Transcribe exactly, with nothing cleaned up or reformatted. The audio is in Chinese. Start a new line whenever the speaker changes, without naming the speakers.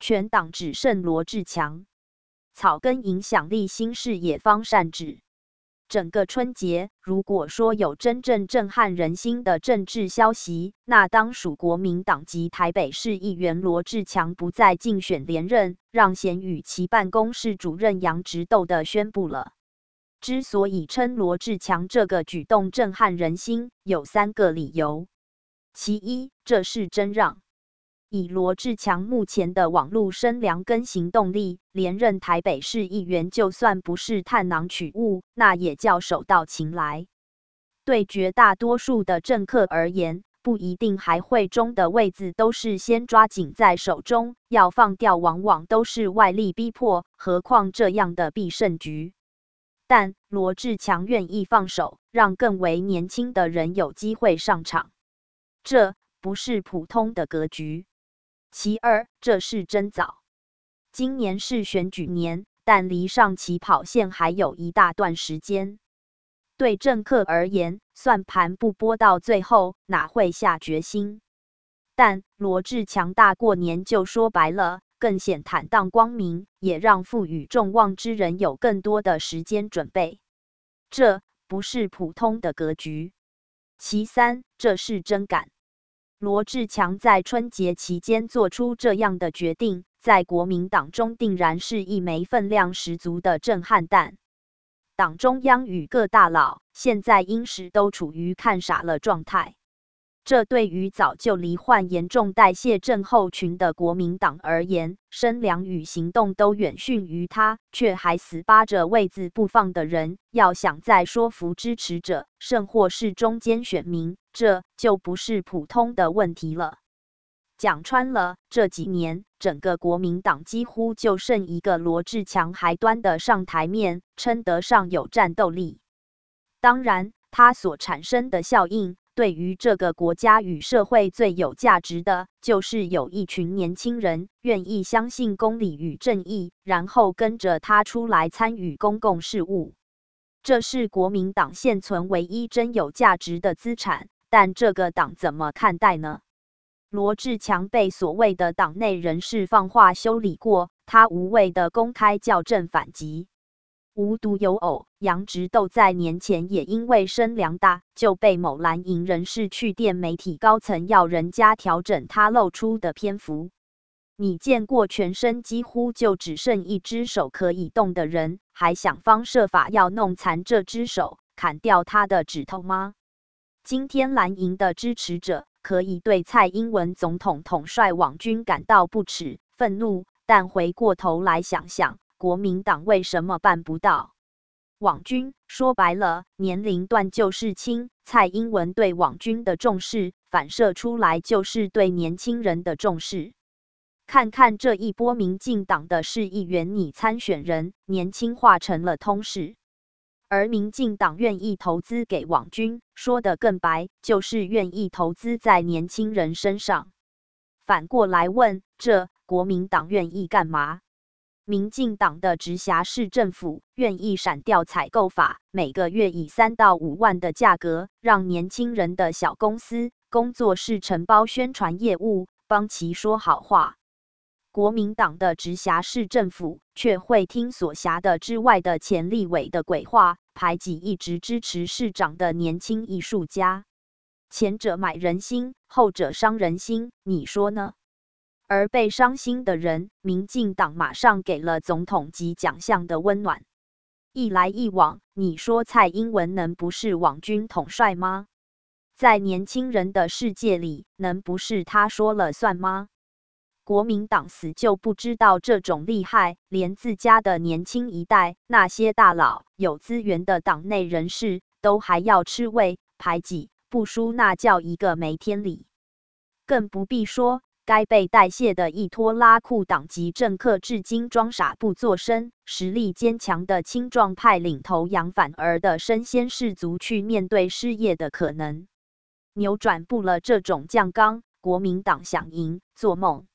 全党只剩罗志强，草根影响力新事也方善止。整个春节，如果说有真正震撼人心的政治消息，那当属国民党籍台北市议员罗志强不再竞选连任，让贤与其办公室主任杨直斗的宣布了。之所以称罗志强这个举动震撼人心，有三个理由。其一，这是真让。以罗志强目前的网络声量跟行动力，连任台北市议员就算不是探囊取物，那也叫手到擒来。对绝大多数的政客而言，不一定还会中的位子都是先抓紧在手中，要放掉往往都是外力逼迫，何况这样的必胜局。但罗志强愿意放手，让更为年轻的人有机会上场，这不是普通的格局。其二，这是真早。今年是选举年，但离上起跑线还有一大段时间。对政客而言，算盘不拨到最后，哪会下决心？但罗志强大过年就说白了，更显坦荡光明，也让赋予众望之人有更多的时间准备。这不是普通的格局。其三，这是真敢。罗志强在春节期间做出这样的决定，在国民党中定然是一枚分量十足的震撼弹。党中央与各大佬现在因时都处于看傻了状态，这对于早就罹患严重代谢症候群的国民党而言，声量与行动都远逊于他，却还死扒着位子不放的人，要想再说服支持者，甚或是中间选民，这就不是普通的问题了。讲穿了，这几年整个国民党几乎就剩一个罗志强还端得上台面，称得上有战斗力。当然，他所产生的效应，对于这个国家与社会最有价值的，就是有一群年轻人愿意相信公理与正义，然后跟着他出来参与公共事务。这是国民党现存唯一真有价值的资产，但这个党怎么看待呢？罗志强被所谓的党内人士放话修理过，他无谓的公开校正反击。无独有偶，杨直斗在年前也因为声量大，就被某蓝营人士去电媒体高层要人家调整他露出的篇幅。你见过全身几乎就只剩一只手可以动的人，还想方设法要弄残这只手，砍掉他的指头吗？今天蓝营的支持者可以对蔡英文总统统帅网军感到不耻、愤怒，但回过头来想想，国民党为什么办不到？网军说白了，年龄段就是轻，蔡英文对网军的重视，反射出来就是对年轻人的重视。看看这一波民进党的市议员拟参选人，年轻化成了通事。而民进党愿意投资给网军，说得更白，就是愿意投资在年轻人身上。反过来问，这国民党愿意干嘛？民进党的直辖市政府愿意闪掉采购法，每个月以三到五万的价格，让年轻人的小公司、工作室承包宣传业务，帮其说好话。国民党的直辖市政府却会听所辖的之外的前立委的鬼话，排挤一直支持市长的年轻艺术家。前者买人心，后者伤人心，你说呢？而被伤心的人，民进党马上给了总统级奖项的温暖。一来一往，你说蔡英文能不是网军统帅吗？在年轻人的世界里，能不是他说了算吗？国民党死就不知道这种厉害，连自家的年轻一代，那些大佬、有资源的党内人士，都还要吃味、排挤、不输，那叫一个没天理。更不必说该被代谢的一拖拉库党籍政客，至今装傻不作声，实力坚强的青壮派领头羊反而的身先士卒去面对失业的可能。扭转不了这种酱缸，国民党想赢，做梦。